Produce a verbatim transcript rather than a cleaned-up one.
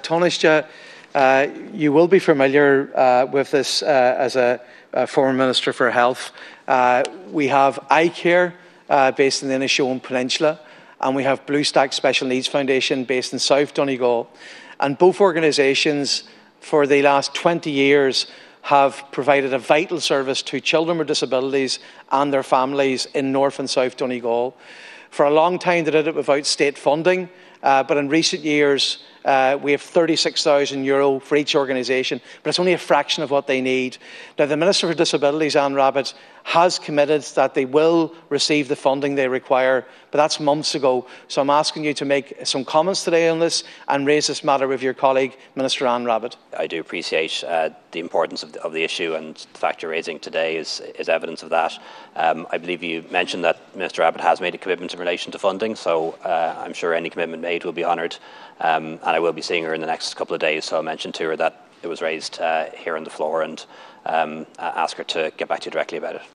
Taoiseach, uh, you will be familiar uh, with this uh, as a, a former Minister for Health. Uh, we have iCare uh, based in the Inishowen Peninsula, and we have Blue Stack Special Needs Foundation based in South Donegal. And both organisations for the last twenty years have provided a vital service to children with disabilities and their families in North and South Donegal. For a long time they did it without state funding, uh, but in recent years uh, we have thirty-six thousand euro for each organisation, but it's only a fraction of what they need. Now, the Minister for Disabilities, Anne Rabbitte, has committed that they will receive the funding they require, but that's months ago. So I'm asking you to make some comments today on this and raise this matter with your colleague, Minister Anne Rabbitte. I do appreciate uh, the importance of the, of the issue, and the fact you're raising today is, is evidence of that. Um, I believe you mentioned that Minister Rabbitte has made a commitment in relation to funding, so uh, I'm sure any commitment made will be honoured, um, and I will be seeing her in the next couple of days, so I mentioned to her that it was raised uh, here on the floor, and um, ask her to get back to you directly about it.